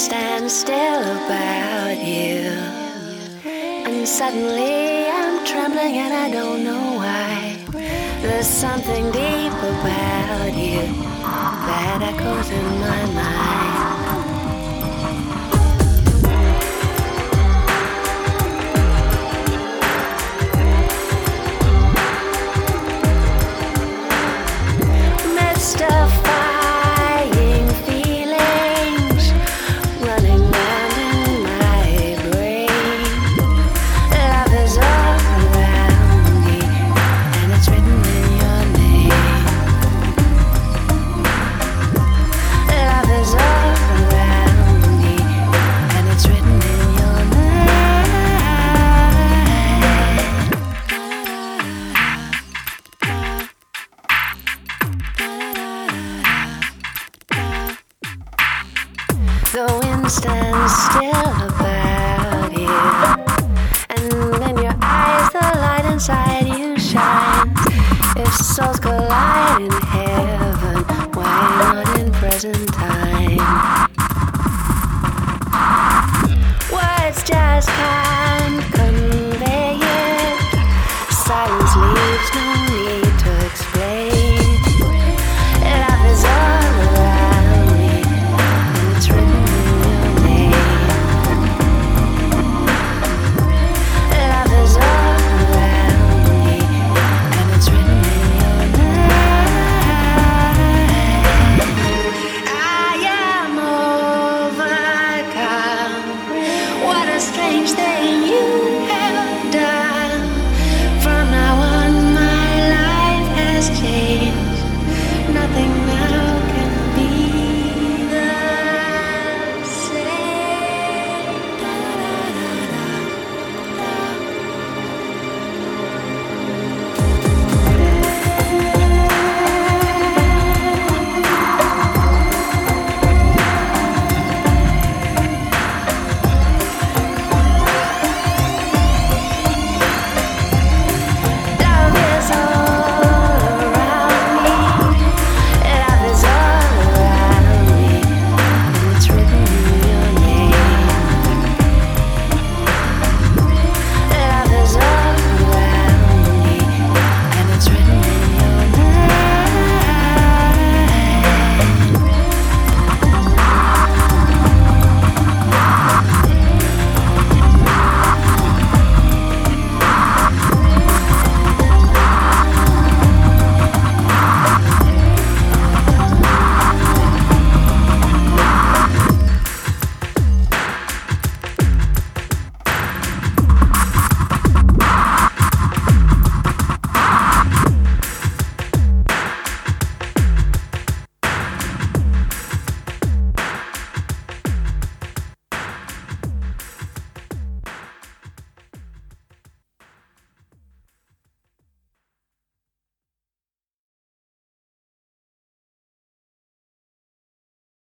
stands still about you, and suddenly I'm trembling and I don't know why. There's something deep about you that echoes in my mind. Mystifying feelings running round in my brain. Love is all around me, and it's written in your name. Love is all around me, and it's written in your The wind stands still about you, and in your eyes the light inside you shines. If souls collide in heaven, why not in present time? Words just come